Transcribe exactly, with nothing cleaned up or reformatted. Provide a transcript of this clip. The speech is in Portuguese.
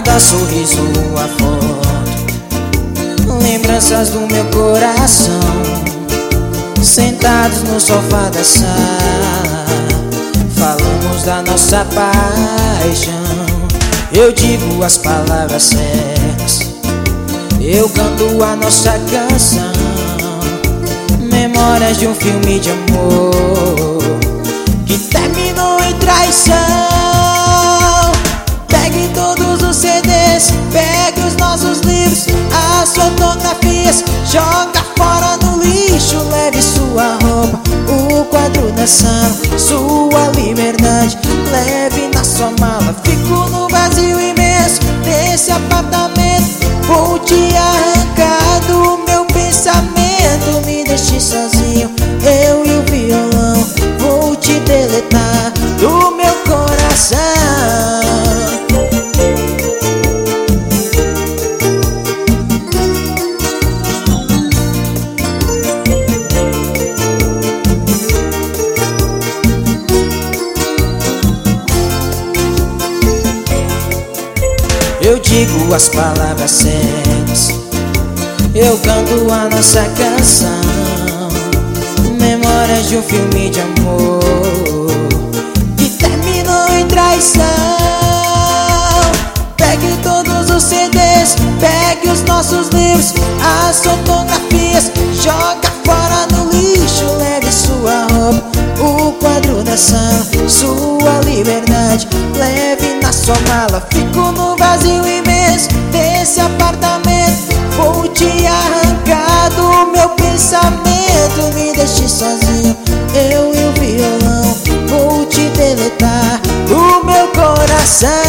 cada sorriso uma foto, lembranças do meu coração, sentados no sofá da sala, falamos da nossa paixão. Eu digo as palavras certas, eu canto a nossa canção, memórias de um filme de amor que terminou em traição. Pegue todos os C Ds, pegue os nossos livros, as fotografias, joga fora no lixo. Leve sua roupa, o quadro da sala, sua liberdade, leve na sua mala. Fico no vazio imenso desse apartamento, vou te arrancar do meu pensamento. Me deixe sozinho, eu e o violão, vou te deletar do meu coração. Eu digo as palavras certas, eu canto a nossa canção, memórias de um filme de amor que terminou em traição. Pegue todos os C Ds, pegue os nossos livros, as fotografias, joga fora no lixo. Leve sua roupa, o quadro da sala, sua liberdade, leve na sua mala. Fico no vazio imenso desse apartamento, vou te arrancar do meu pensamento. Me deixe sozinho, eu e o violão, vou te deletar do meu coração.